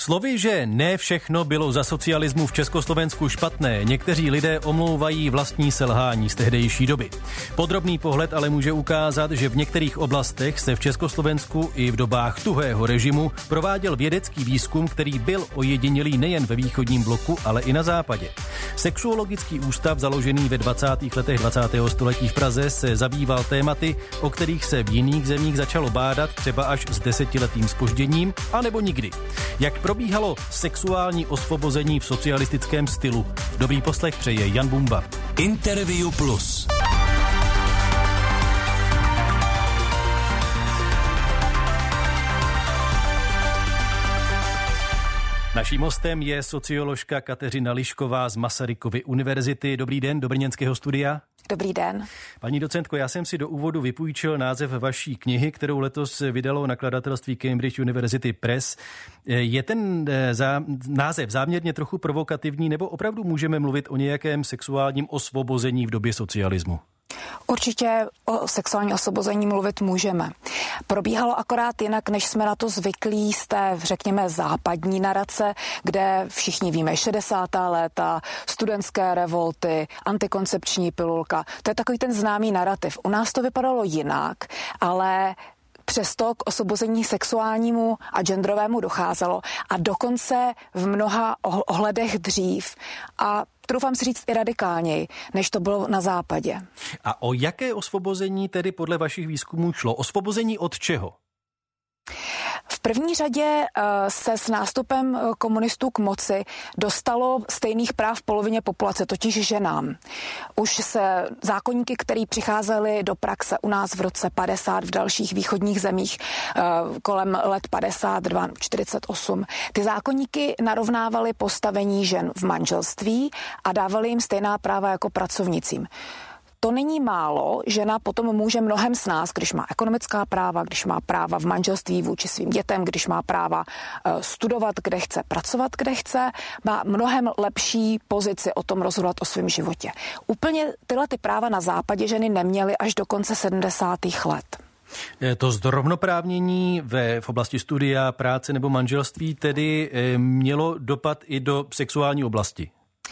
Slovy, že ne všechno bylo za socialismu v Československu špatné, někteří lidé omlouvají vlastní selhání z tehdejší doby. Podrobný pohled ale může ukázat, že v některých oblastech se v Československu i v dobách tuhého režimu prováděl vědecký výzkum, který byl ojedinělý nejen ve východním bloku, ale i na západě. Sexuologický ústav založený ve 20. letech 20. století v Praze se zabýval tématy, o kterých se v jiných zemích začalo bádat třeba až s 10letým zpožděním, anebo nikdy. Jak probíhalo sexuální osvobození v socialistickém stylu? Dobrý poslech přeje Jan Bumba. Interview Plus. Naším hostem je socioložka Kateřina Lišková z Masarykovy univerzity. Dobrý den, do brněnského studia. Dobrý den. Paní docentko, já jsem si do úvodu vypůjčil název vaší knihy, kterou letos vydalo nakladatelství Cambridge University Press. Je ten název záměrně trochu provokativní, nebo opravdu můžeme mluvit o nějakém sexuálním osvobození v době socialismu? Určitě o sexuální osvobození mluvit můžeme. Probíhalo akorát jinak, než jsme na to zvyklí z té, řekněme, západní narace, kde všichni víme 60. léta, studentské revolty, antikoncepční pilulka. To je takový ten známý narativ. U nás to vypadalo jinak, ale přesto k osvobození sexuálnímu a genderovému docházelo a dokonce v mnoha ohledech dřív a troufám si říct i radikálněji, než to bylo na západě. A o jaké osvobození tedy podle vašich výzkumů šlo? Osvobození od čeho? V první řadě se s nástupem komunistů k moci dostalo stejných práv v polovině populace, totiž ženám. Už se zákoníky, které přicházely do praxe u nás v roce 50, v dalších východních zemích kolem let 52, 48, ty zákoníky narovnávaly postavení žen v manželství a dávaly jim stejná práva jako pracovnicím. To není málo, žena potom může mnohem s nás, když má ekonomická práva, když má práva v manželství vůči svým dětem, když má práva studovat, kde chce, pracovat, kde chce, má mnohem lepší pozici o tom rozhodovat o svém životě. Úplně tyhle ty práva na západě ženy neměly až do konce 70. let. To zrovnoprávnění v oblasti studia, práce nebo manželství tedy mělo dopad i do sexuální oblasti?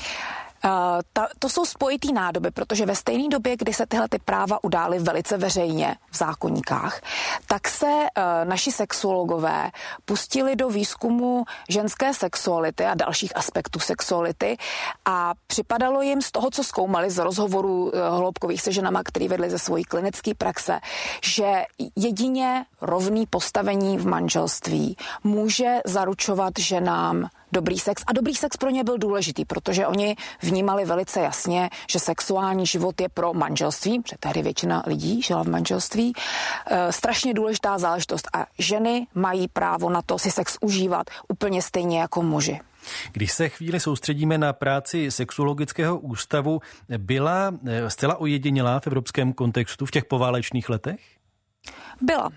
To jsou spojitý nádoby, protože ve stejné době, kdy se tyhle ty práva udály velice veřejně v zákoníkách, tak se naši sexuologové pustili do výzkumu ženské sexuality a dalších aspektů sexuality a připadalo jim z toho, co zkoumali z rozhovorů hloubkových se ženama, který vedli ze svojí klinické praxe, že jedině rovný postavení v manželství může zaručovat ženám dobrý sex. A dobrý sex pro ně byl důležitý, protože oni vnímali velice jasně, že sexuální život je pro manželství, protože tehdy většina lidí žila v manželství, strašně důležitá záležitost. A ženy mají právo na to si sex užívat úplně stejně jako muži. Když se chvíli soustředíme na práci sexuologického ústavu, byla zcela ojedinělá v evropském kontextu v těch poválečných letech? Byla.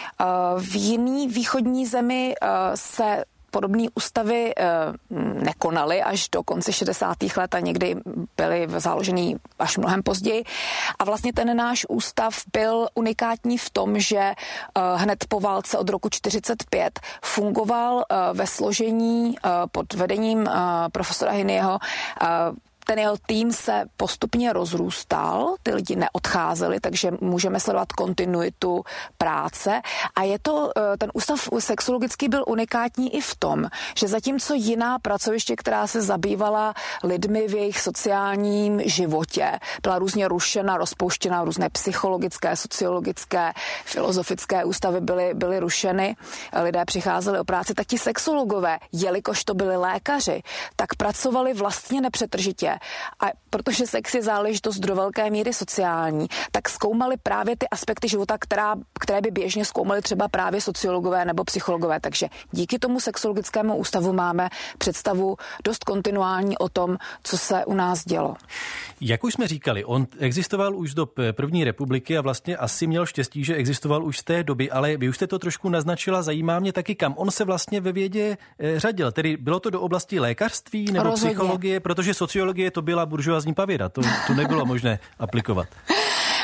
V jiný východní zemi se podobné ústavy nekonaly až do konce 60. let a někdy byly založený až mnohem později. A vlastně ten náš ústav byl unikátní v tom, že hned po válce od roku 1945 fungoval ve složení pod vedením profesora Hynieho. Ten jeho tým se postupně rozrůstal, ty lidi neodcházeli, takže můžeme sledovat kontinuitu práce. A je to, ten ústav sexuologický byl unikátní i v tom, že zatímco jiná pracoviště, která se zabývala lidmi v jejich sociálním životě, byla různě rušena, rozpouštěna, různé psychologické, sociologické, filozofické ústavy byly rušeny, lidé přicházeli o práci, tak ti sexuologové, jelikož to byli lékaři, tak pracovali vlastně nepřetržitě. A protože sex je záležitost do velké míry sociální, tak zkoumali právě ty aspekty života, které by běžně zkoumali třeba právě sociologové nebo psychologové. Takže díky tomu sexuologickému ústavu máme představu dost kontinuální o tom, co se u nás dělo. Jak už jsme říkali, on existoval už do první republiky a vlastně asi měl štěstí, že existoval už z té doby, ale vy už jste to trošku naznačila, zajímá mě taky, kam on se vlastně ve vědě řadil. Tedy bylo to do oblasti lékařství nebo psychologie, protože sociologie to byla buržoazní pavěda, to nebylo možné aplikovat.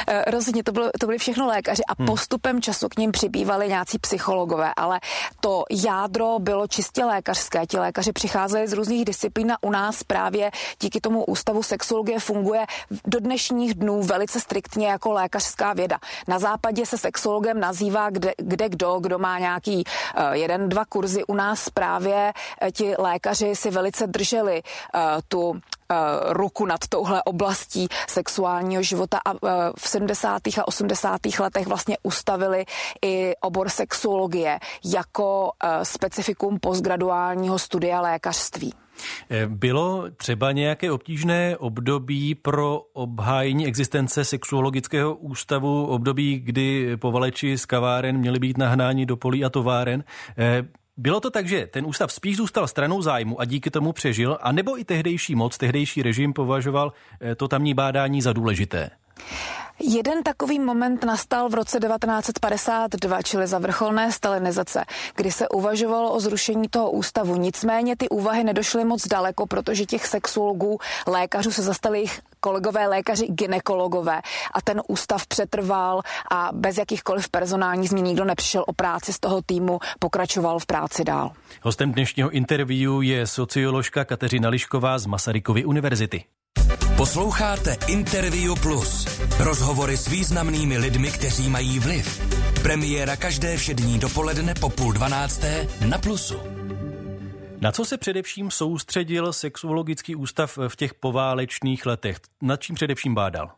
Rozhodně to byli všechno lékaři a postupem času k nim přibývali nějací psychologové, ale to jádro bylo čistě lékařské. Ti lékaři přicházeli z různých disciplín a u nás právě díky tomu ústavu sexologie funguje do dnešních dnů velice striktně jako lékařská věda. Na západě se sexologem nazývá kdo má nějaký 1-2 kurzy. U nás právě ti lékaři si velice drželi tu ruku nad touhle oblastí sexuálního života a v 70. a 80. letech vlastně ustavili i obor sexuologie jako specifikum postgraduálního studia lékařství. Bylo třeba nějaké obtížné období pro obhájení existence sexuologického ústavu, období, kdy povaleči z kaváren měli být nahnáni do polí a továren? Bylo to tak, že ten ústav spíš zůstal stranou zájmu a díky tomu přežil, anebo i tehdejší moc, tehdejší režim považoval to tamní bádání za důležité? Jeden takový moment nastal v roce 1952, čili za vrcholné stalinizace, kdy se uvažovalo o zrušení toho ústavu. Nicméně ty úvahy nedošly moc daleko, protože těch sexuologů, lékařů se zastali jejich kolegové lékaři, gynekologové a ten ústav přetrval a bez jakýchkoliv personálních změn nikdo nepřišel o práci z toho týmu, pokračoval v práci dál. Hostem dnešního interview je socioložka Kateřina Lišková z Masarykovy univerzity. Posloucháte Interview Plus. Rozhovory s významnými lidmi, kteří mají vliv. Premiéra každé všední dopoledne po 11:30 na Plusu. Na co se především soustředil sexuologický ústav v těch poválečných letech? Nad čím především bádal?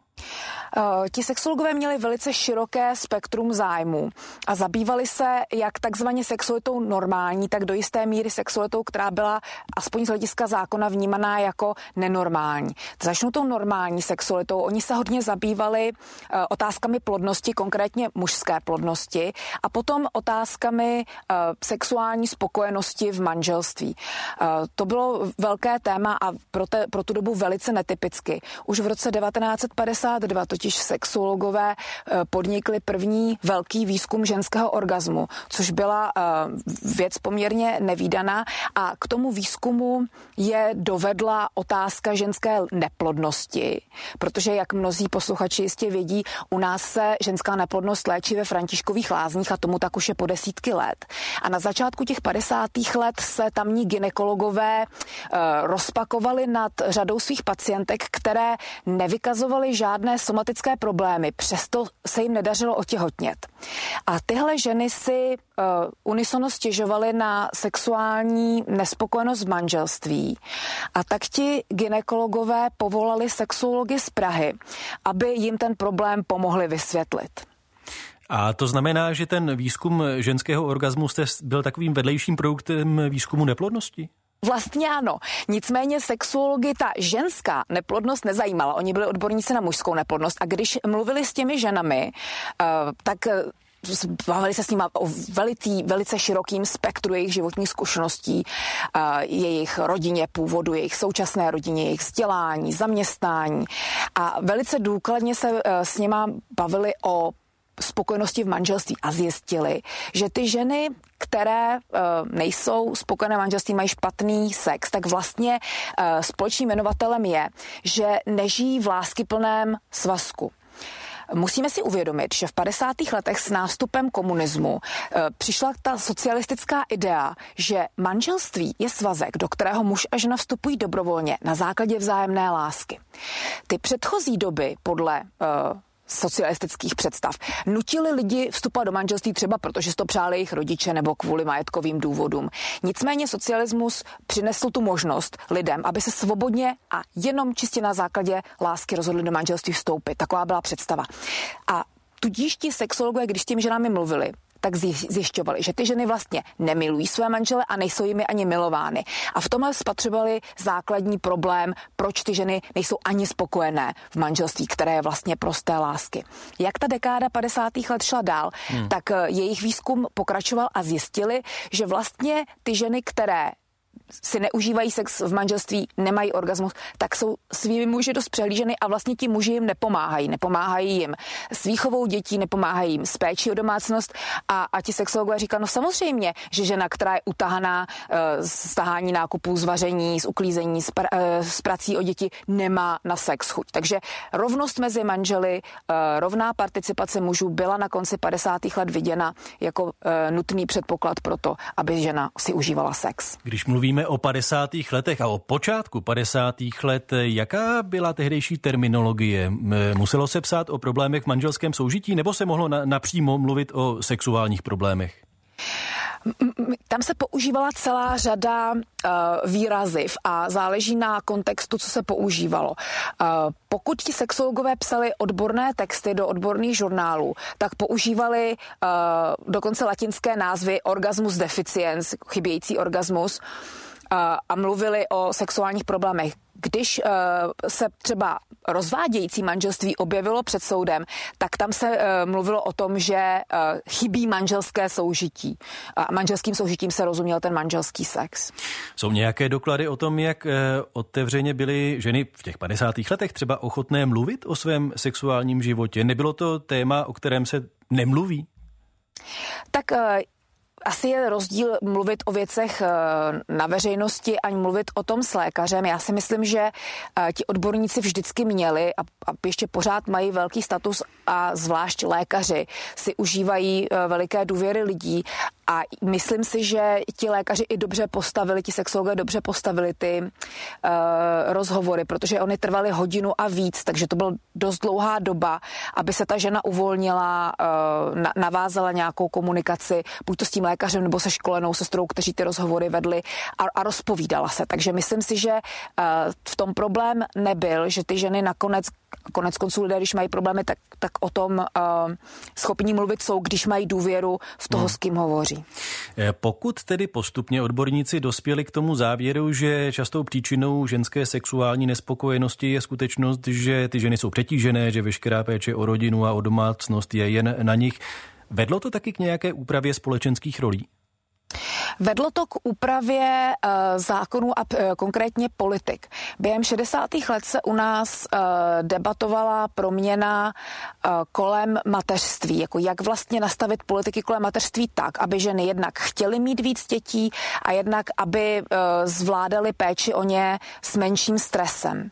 Ti sexologové měli velice široké spektrum zájmů a zabývali se jak takzvaně sexualitou normální, tak do jisté míry sexualitou, která byla aspoň z hlediska zákona vnímaná jako nenormální. Začnu tou normální sexualitou. Oni se hodně zabývali otázkami plodnosti, konkrétně mužské plodnosti, a potom otázkami sexuální spokojenosti v manželství. To bylo velké téma a pro tu dobu velice netypicky. Už v roce 1952 totiž sexuologové podnikli první velký výzkum ženského orgazmu, což byla věc poměrně nevídaná a k tomu výzkumu je dovedla otázka ženské neplodnosti, protože jak mnozí posluchači jistě vědí, u nás se ženská neplodnost léčí ve Františkových Lázních a tomu tak už je po desítky let. A na začátku těch 50. let se tamní gynekologové rozpakovali nad řadou svých pacientek, které nevykazovaly žádné somatické problémy, přesto se jim nedařilo otěhotnět. A tyhle ženy si unisono stěžovaly na sexuální nespokojenost v manželství. A tak ti gynekologové povolali sexuology z Prahy, aby jim ten problém pomohli vysvětlit. A to znamená, že ten výzkum ženského orgazmu byl takovým vedlejším produktem výzkumu neplodnosti? Vlastně ano. Nicméně sexuology ta ženská neplodnost nezajímala. Oni byli odborníci na mužskou neplodnost a když mluvili s těmi ženami, tak bavili se s nimi o velice širokým spektru jejich životních zkušeností, jejich rodině původu, jejich současné rodině, jejich vzdělání, zaměstnání a velice důkladně se s nima bavili o spokojenosti v manželství a zjistili, že ty ženy, které nejsou spokojené v manželství, mají špatný sex, tak vlastně společným jmenovatelem je, že nežijí v láskyplném svazku. Musíme si uvědomit, že v 50. letech s nástupem komunismu přišla ta socialistická idea, že manželství je svazek, do kterého muž a žena vstupují dobrovolně na základě vzájemné lásky. Ty předchozí doby podle socialistických představ nutili lidi vstupovat do manželství třeba protože si to přáli jejich rodiče nebo kvůli majetkovým důvodům. Nicméně socialismus přinesl tu možnost lidem, aby se svobodně a jenom čistě na základě lásky rozhodli do manželství vstoupit. Taková byla představa. A tudíž ti sexologové, když s těmi ženami mluvili, tak zjišťovali, že ty ženy vlastně nemilují své manžele a nejsou jimi ani milovány. A v tomhle spatřovali základní problém, proč ty ženy nejsou ani spokojené v manželství, které je vlastně prosté lásky. Jak ta dekáda 50. let šla dál, tak jejich výzkum pokračoval a zjistili, že vlastně ty ženy, které si neužívají sex v manželství, nemají orgasmus, tak jsou svými muži dost přehlíženy a vlastně ti muži jim nepomáhají. Nepomáhají jim s výchovou dětí, nepomáhají jim s péčí o domácnost a ti sexologové říkají, no samozřejmě, že žena, která je utahaná z tahání nákupů, z vaření, z uklízení, z prací o děti, nemá na sex chuť. Takže rovnost mezi manželi, rovná participace mužů byla na konci 50. let viděna jako nutný předpoklad pro to, aby žena si užívala sex. Když mluvíme o 50. letech a o počátku 50. let, jaká byla tehdejší terminologie? Muselo se psát o problémech v manželském soužití nebo se mohlo napřímo mluvit o sexuálních problémech? Tam se používala celá řada výraziv a záleží na kontextu, co se používalo. Pokud ti sexologové psali odborné texty do odborných žurnálů, tak používali dokonce latinské názvy orgasmus deficiens, chybějící orgasmus, a mluvili o sexuálních problémech. Když se třeba rozvádějící manželství objevilo před soudem, tak tam se mluvilo o tom, že chybí manželské soužití. A manželským soužitím se rozuměl ten manželský sex. Jsou nějaké doklady o tom, jak otevřeně byly ženy v těch 50. letech třeba ochotné mluvit o svém sexuálním životě? Nebylo to téma, o kterém se nemluví? Tak asi je rozdíl mluvit o věcech na veřejnosti a mluvit o tom s lékařem. Já si myslím, že ti odborníci vždycky měli a ještě pořád mají velký status a zvlášť lékaři si užívají veliké důvěry lidí a myslím si, že ti lékaři i dobře postavili, ti sexologové dobře postavili ty rozhovory, protože oni trvaly hodinu a víc, takže to byla dost dlouhá doba, aby se ta žena uvolnila, navázala nějakou komunikaci, buď to s tím lékařem nebo se školenou sestrou, kteří ty rozhovory vedli a rozpovídala se. Takže myslím si, že v tom problém nebyl, že ty ženy konec konců lidé, když mají problémy, tak o tom schopní mluvit jsou, když mají důvěru v toho, s kým hovoří. Pokud tedy postupně odborníci dospěli k tomu závěru, že častou příčinou ženské sexuální nespokojenosti je skutečnost, že ty ženy jsou přetížené, že veškerá péče o rodinu a o domácnost je jen na nich, vedlo to taky k nějaké úpravě společenských rolí? Vedlo to k úpravě zákonů a konkrétně politik. Během 60. let se u nás debatovala proměna kolem mateřství, jako jak vlastně nastavit politiky kolem mateřství tak, aby ženy jednak chtěly mít víc dětí a jednak, aby zvládaly péči o ně s menším stresem.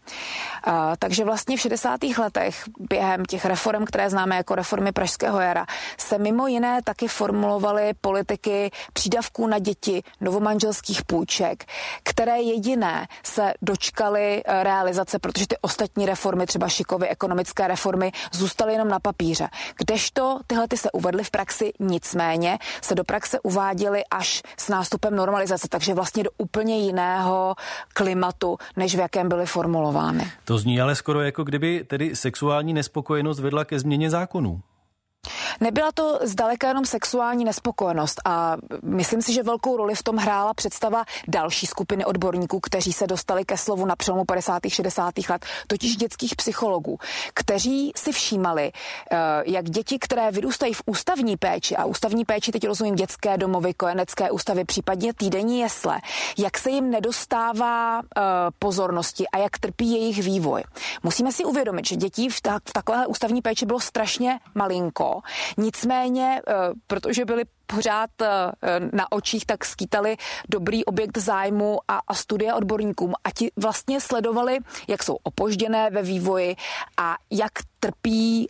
Takže vlastně v 60. letech během těch reform, které známe jako reformy Pražského jara, se mimo jiné taky formulovaly politiky přídavků na děti, novomanželských půjček, které jediné se dočkaly realizace, protože ty ostatní reformy, třeba Šikovy ekonomické reformy, zůstaly jenom na papíře. Kdežto tyhle se uvedly v praxi, nicméně se do praxe uváděly až s nástupem normalizace, takže vlastně do úplně jiného klimatu, než v jakém byly formulovány. To zní ale skoro jako kdyby tedy sexuální nespokojenost vedla ke změně zákonů. Nebyla to zdaleka jenom sexuální nespokojenost a myslím si, že velkou roli v tom hrála představa další skupiny odborníků, kteří se dostali ke slovu na přelomu 50. 60. let, totiž dětských psychologů, kteří si všímali, jak děti, které vyrůstají v ústavní péči, a ústavní péči teď rozumím dětské domovy, kojenecké ústavy, případně týdenní jesle, jak se jim nedostává pozornosti a jak trpí jejich vývoj. Musíme si uvědomit, že dětí v takové ústavní péči bylo strašně malinko. Nicméně, protože byli pořád na očích, tak skýtali dobrý objekt zájmu a studie odborníkům a ti vlastně sledovali, jak jsou opožděné ve vývoji a jak trpí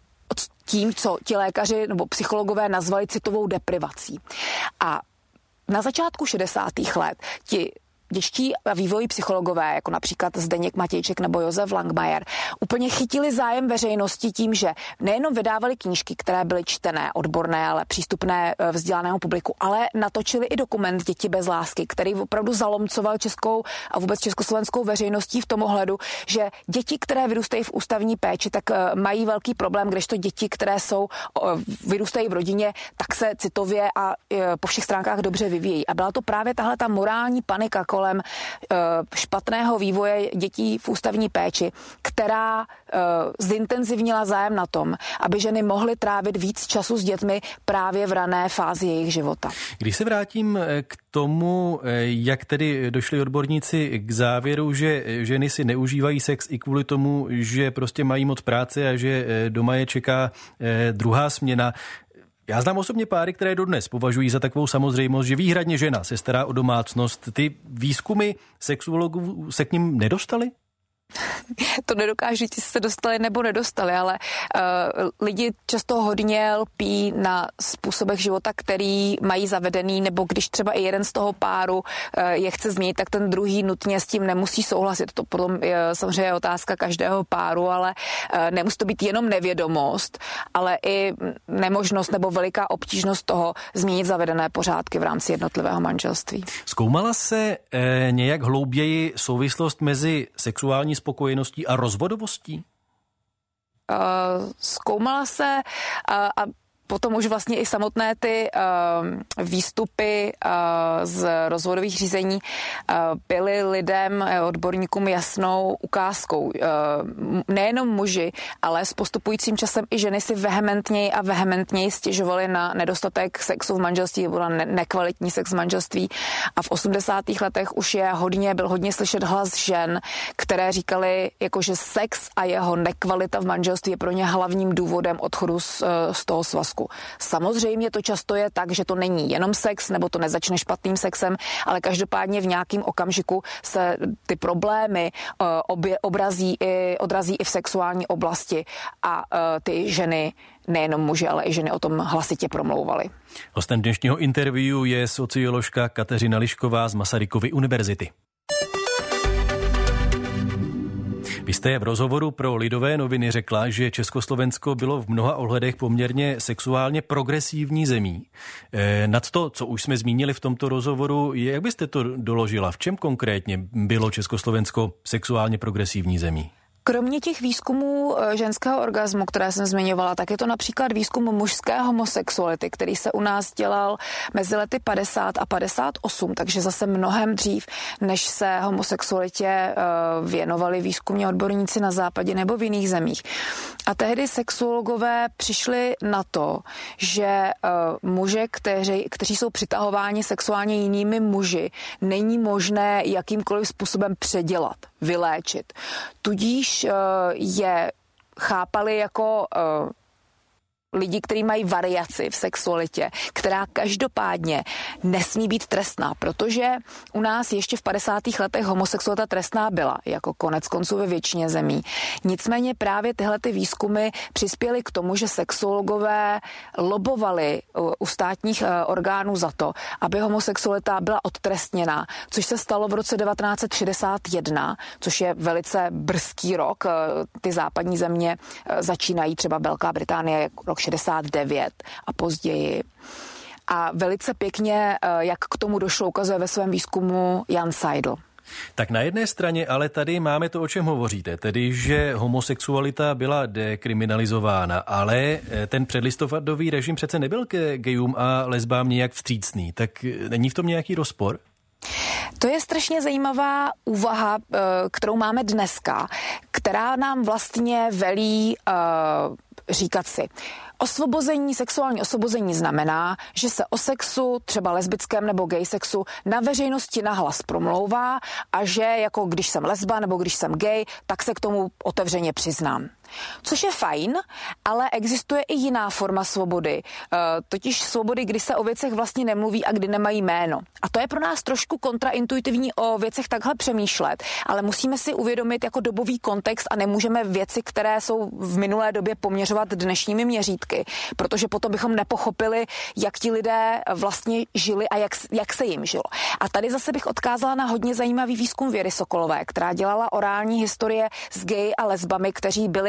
tím, co ti lékaři nebo psychologové nazvali citovou deprivací. A na začátku 60. let ti dětští a vývojí psychologové, jako například Zdeněk Matějček nebo Josef Langmajer, úplně chytili zájem veřejnosti tím, že nejenom vydávali knížky, které byly čtené, odborné, ale přístupné vzdělanému publiku, ale natočili i dokument Děti bez lásky, který opravdu zalomcoval českou a vůbec československou veřejností v tom ohledu, že děti, které vyrůstají v ústavní péči, tak mají velký problém, kdežto děti, které vyrůstají v rodině, tak se citově a po všech stránkách dobře vyvíjejí. A byla to právě tahle ta morální panika kolem kolem špatného vývoje dětí v ústavní péči, která zintenzivnila zájem na tom, aby ženy mohly trávit víc času s dětmi právě v rané fázi jejich života. Když se vrátím k tomu, jak tedy došli odborníci k závěru, že ženy si neužívají sex i kvůli tomu, že prostě mají moc práce a že doma je čeká druhá směna. Já znám osobně páry, které dodnes považují za takovou samozřejmost, že výhradně žena se stará o domácnost. Ty výzkumy sexuologů se k nim nedostaly? To nedokážu, jestli se dostali nebo nedostali, ale lidi často hodně lpí na způsobech života, který mají zavedený, nebo když třeba i jeden z toho páru je chce změnit, tak ten druhý nutně s tím nemusí souhlasit. To potom je samozřejmě otázka každého páru, ale nemusí to být jenom nevědomost, ale i nemožnost nebo veliká obtížnost toho změnit zavedené pořádky v rámci jednotlivého manželství. Zkoumala se nějak hlouběji souvislost mezi sexuální spokojeností a rozvodovostí? Zkoumala se a potom už vlastně i samotné ty výstupy z rozvodových řízení byly lidem, odborníkům jasnou ukázkou. Nejenom muži, ale s postupujícím časem i ženy si vehementněji stěžovaly na nedostatek sexu v manželství nebo na nekvalitní sex v manželství. A v 80. letech už byl hodně slyšet hlas žen, které říkali, jako že sex a jeho nekvalita v manželství je pro ně hlavním důvodem odchodu z toho svazku. Samozřejmě to často je tak, že to není jenom sex, nebo to nezačne špatným sexem, ale každopádně v nějakém okamžiku se ty problémy odrazí i v sexuální oblasti a ty ženy, nejenom muži, ale i ženy o tom hlasitě promlouvaly. Hostem dnešního interview je socioložka Kateřina Lišková z Masarykovy univerzity. Vy jste v rozhovoru pro Lidové noviny řekla, že Československo bylo v mnoha ohledech poměrně sexuálně progresivní zemí. Nad to, co už jsme zmínili v tomto rozhovoru, jak byste to doložila? V čem konkrétně bylo Československo sexuálně progresivní zemí? Kromě těch výzkumů ženského orgazmu, které jsem zmiňovala, tak je to například výzkum mužské homosexuality, který se u nás dělal mezi lety 50 a 58, takže zase mnohem dřív, než se homosexualitě věnovali výzkumní odborníci na západě nebo v jiných zemích. A tehdy sexuologové přišli na to, že muže, kteří jsou přitahováni sexuálně jinými muži, není možné jakýmkoliv způsobem předělat, vyléčit. Tudíž je chápali jako lidi, kteří mají variaci v sexualitě, která každopádně nesmí být trestná, protože u nás ještě v 50. letech homosexualita trestná byla, jako konec konců ve většině zemí. Nicméně právě tyhle ty výzkumy přispěly k tomu, že sexuologové lobovali u státních orgánů za to, aby homosexualita byla odtrestněna, což se stalo v roce 1961, což je velice brzký rok. Ty západní země začínají, třeba Velká Británie, rok 69 a později. A velice pěkně, jak k tomu došlo, ukazuje ve svém výzkumu Jan Seidl. Tak na jedné straně, ale tady máme to, o čem hovoříte, tedy, že homosexualita byla dekriminalizována, ale ten předlistopadový režim přece nebyl k gejům a lesbám nějak vstřícný, tak není v tom nějaký rozpor? To je strašně zajímavá úvaha, kterou máme dneska, která nám vlastně velí říkat si. Sexuální osvobození znamená, že se o sexu, třeba lesbickém nebo gay sexu, na veřejnosti nahlas promlouvá a že jako když jsem lesba nebo když jsem gay, tak se k tomu otevřeně přiznám. Což je fajn, ale existuje i jiná forma svobody, totiž svobody, kdy se o věcech vlastně nemluví a kdy nemají jméno. A to je pro nás trošku kontraintuitivní o věcech takhle přemýšlet, ale musíme si uvědomit jako dobový kontext a nemůžeme věci, které jsou v minulé době, poměřovat dnešními měřítky, protože potom bychom nepochopili, jak ti lidé vlastně žili a jak se jim žilo. A tady zase bych odkázala na hodně zajímavý výzkum Věry Sokolové, která dělala orální historie s gay a lesbami, kteří byli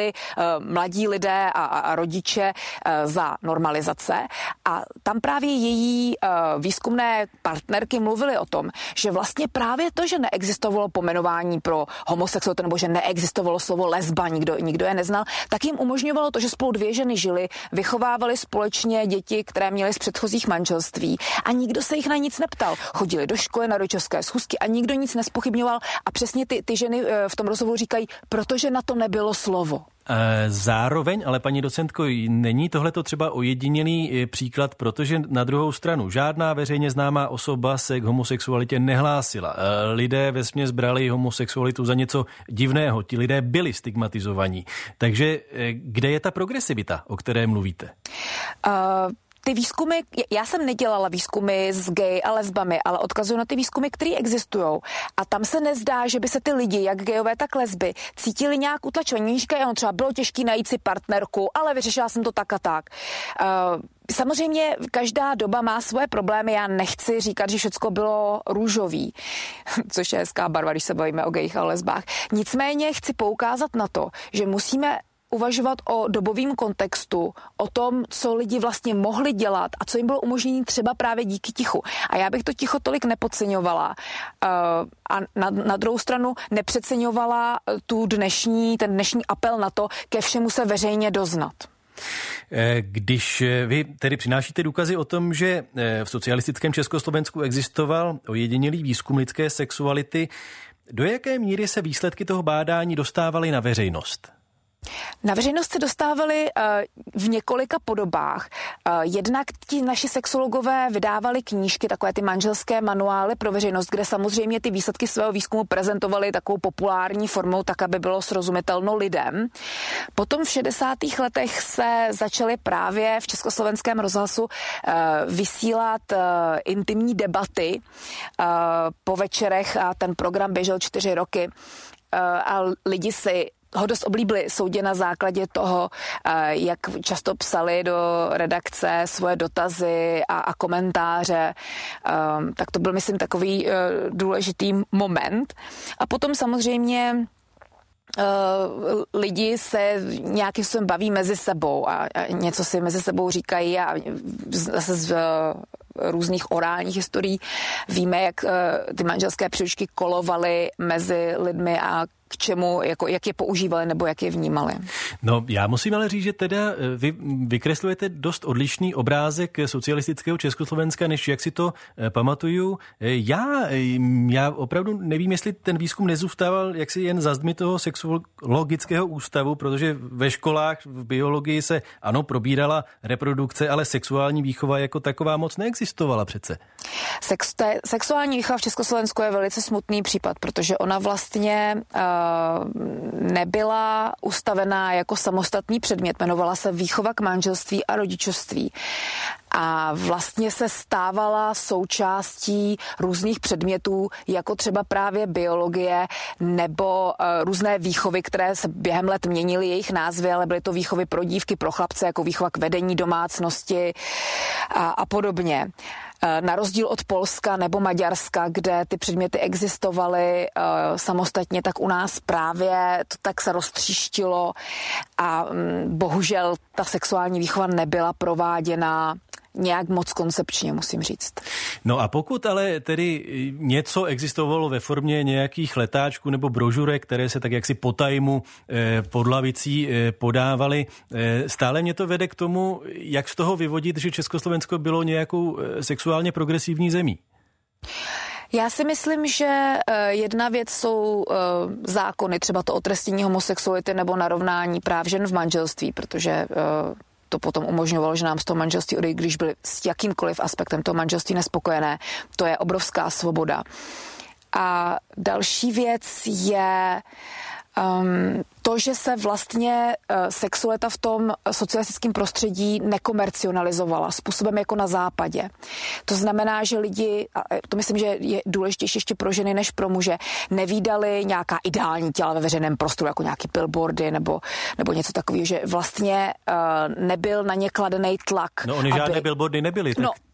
považovali mladí lidé a rodiče za normalizace. A tam právě její výzkumné partnerky mluvily o tom, že vlastně právě to, že neexistovalo pomenování pro homosexualitu nebo že neexistovalo slovo lesba, nikdo je neznal, tak jim umožňovalo to, že spolu dvě ženy žily, vychovávali společně děti, které měly z předchozích manželství a nikdo se jich na nic neptal. Chodili do školy na rodičovské schůzky a nikdo nic nespochybňoval a přesně ty ženy v tom rozhovoru říkají, protože na to nebylo slovo. Zároveň, ale paní docentko, není tohleto třeba ojedinělý příklad, protože na druhou stranu žádná veřejně známá osoba se k homosexualitě nehlásila. Lidé vesměs brali homosexualitu za něco divného, ti lidé byli stigmatizovaní. Takže kde je ta progresivita, o které mluvíte? Ty výzkumy, já jsem nedělala výzkumy s gay a lesbami, ale odkazuju na ty výzkumy, které existují. A tam se nezdá, že by se ty lidi, jak gayové, tak lesby, cítili nějak utlačovaní. Oni říkají, třeba bylo těžké najít si partnerku, ale vyřešila jsem to tak a tak. Samozřejmě každá doba má svoje problémy, já nechci říkat, že všecko bylo růžový, což je hezká barva, když se bavíme o gayích a o lesbách. Nicméně chci poukázat na to, že musíme uvažovat o dobovém kontextu, o tom, co lidi vlastně mohli dělat a co jim bylo umožnění třeba právě díky tichu. A já bych to ticho tolik nepodceňovala a na druhou stranu nepřeceňovala ten dnešní apel na to, ke všemu se veřejně doznat. Když vy tedy přinášíte důkazy o tom, že v socialistickém Československu existoval ojedinělý výzkum lidské sexuality, do jaké míry se výsledky toho bádání dostávaly na veřejnost? Na veřejnost se dostávali v několika podobách. Jednak ti naši sexologové vydávali knížky, takové ty manželské manuály pro veřejnost, kde samozřejmě ty výsledky svého výzkumu prezentovali takovou populární formou, tak, aby bylo srozumitelno lidem. Potom v 60. letech se začaly právě v Československém rozhlasu vysílat intimní debaty po večerech a ten program běžel 4 roky a lidi si ho dost oblíbili soudě na základě toho, jak často psali do redakce svoje dotazy a komentáře. Tak to byl, myslím, takový důležitý moment. A potom samozřejmě lidi se nějakým způsobem baví mezi sebou a něco si mezi sebou říkají a zase z různých orálních historií víme, jak ty manželské příručky kolovaly mezi lidmi a k čemu, jak je používali nebo jak je vnímali. No, já musím ale říct, že teda vy vykreslujete dost odlišný obrázek socialistického Československa, než jak si to pamatuju. Já opravdu nevím, jestli ten výzkum nezůstával jaksi jen za zdmi toho sexuologického ústavu, protože ve školách v biologii se ano probírala reprodukce, ale sexuální výchova jako taková moc neexistovala přece. Sexuální výchova v Československu je velice smutný případ, protože ona vlastně nebyla ustavená jako samostatný předmět, jmenovala se výchova k manželství a rodičovství. A vlastně se stávala součástí různých předmětů, jako třeba právě biologie nebo různé výchovy, které se během let měnily jejich názvy, ale byly to výchovy pro dívky, pro chlapce, jako výchova k vedení domácnosti a podobně. Na rozdíl od Polska nebo Maďarska, kde ty předměty existovaly samostatně, tak u nás právě to tak se roztříštilo a bohužel ta sexuální výchova nebyla prováděna nějak moc koncepčně, musím říct. No a pokud ale tedy něco existovalo ve formě nějakých letáčků nebo brožurek, které se tak jaksi po tajmu pod lavicí podávaly, stále mě to vede k tomu, jak z toho vyvodit, že Československo bylo nějakou sexuálně progresivní zemí. Já si myslím, že jedna věc jsou zákony, třeba to otrestnění homosexuality nebo narovnání práv žen v manželství, protože to potom umožňovalo, že nám z toho manželství odejít, když byli s jakýmkoliv aspektem toho manželství nespokojené. To je obrovská svoboda. A další věc je to, že se vlastně sexualita v tom socialistickém prostředí nekomercionalizovala způsobem jako na západě. To znamená, že lidi, a to myslím, že je důležitější ještě pro ženy než pro muže, nevídali nějaká ideální těla ve veřejném prostoru, jako nějaký billboardy nebo něco takového, že vlastně nebyl na ně kladený tlak. No, žádné billboardy nebyly. Tak... No,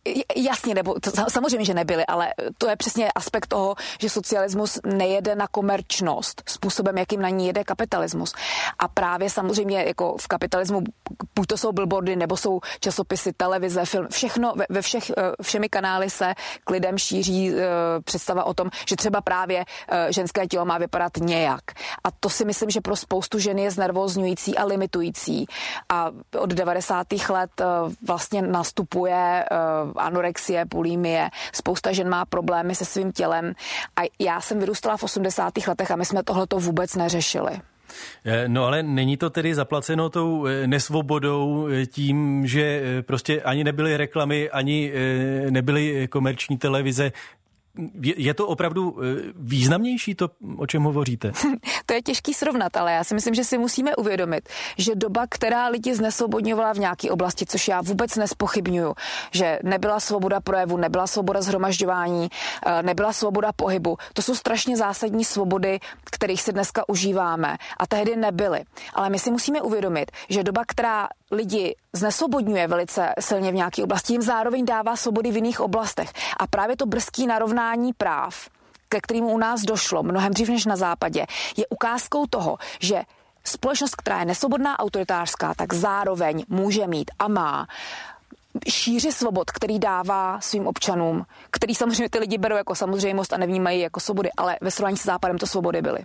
Jasně, nebo samozřejmě, že nebyly, ale to je přesně aspekt toho, že socialismus nejede na komerčnost způsobem, jakým na ní jede kapitalismus. A právě samozřejmě jako v kapitalismu buď to jsou billboardy, nebo jsou časopisy, televize, film, všechno, všemi kanály se k lidem šíří představa o tom, že třeba právě ženské tělo má vypadat nějak. A to si myslím, že pro spoustu žen je znervózňující a limitující. A od 90. let vlastně nastupuje anorexie, bulimie. Spousta žen má problémy se svým tělem. A já jsem vyrůstala v 80. letech a my jsme tohleto vůbec neřešili. No ale není to tedy zaplaceno tou nesvobodou tím, že prostě ani nebyly reklamy, ani nebyly komerční televize. Je to opravdu významnější to, o čem hovoříte? To je těžký srovnat, ale já si myslím, že si musíme uvědomit, že doba, která lidi znesvobodňovala v nějaké oblasti, což já vůbec nespochybňuju, že nebyla svoboda projevu, nebyla svoboda shromažďování, nebyla svoboda pohybu. To jsou strašně zásadní svobody, kterých si dneska užíváme a tehdy nebyly. Ale my si musíme uvědomit, že doba, která lidi znesvobodňuje velice silně v nějaké oblasti, jim zároveň dává svobody v jiných oblastech. A právě to brzký narovnání práv, ke kterému u nás došlo mnohem dřív než na západě, je ukázkou toho, že společnost, která je nesvobodná, autoritářská, tak zároveň může mít a má šíři svobod, který dává svým občanům, který samozřejmě ty lidi berou jako samozřejmost a nevnímají jako svobody, ale ve srovnání s západem to svobody byly.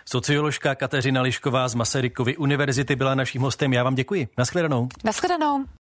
Socioložka Kateřina Lišková z Masarykovy univerzity byla naším hostem. Já vám děkuji. Naschledanou. Naschledanou.